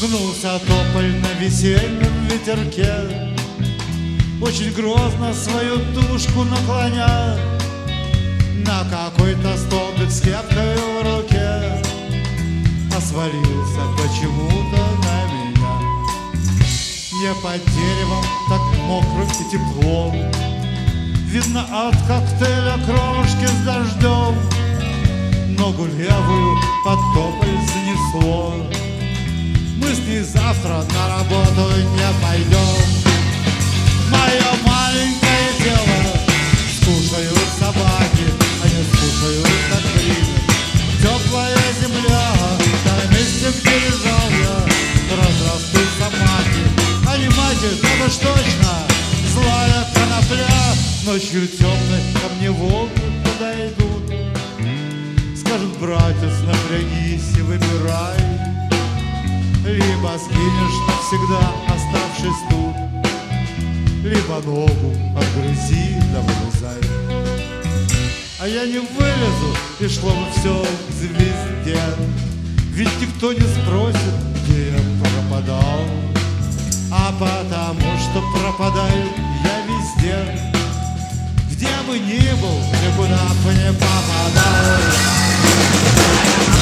Гнулся тополь на весеннем ветерке, очень грозно свою тушку наклоня. На какой-то столбик с кепкой в руке, а свалился почему-то на меня. Не под деревом, так мокро и тепло, видно от коктейля крошки с дождем. Ногу левую под тополь занесло, мы с ней завтра на работу не пойдем. Мое маленькое тело скушают собаки, они скушают как время. Теплая земля, на месте, где лежал я, разрастутся маки. А не маки, так уж точно, злая конопля. Ночью темной ко мне волны подойдут, скажут: братец, напрягись и выбирай, либо сгинешь навсегда, оставшись тут, либо ногу отгрызи да вылезай. А я не вылезу, и шло бы все к звезде, ведь никто не спросит, где я пропадал. А потому что пропадаю я везде, где бы ни был, никуда бы не попадал.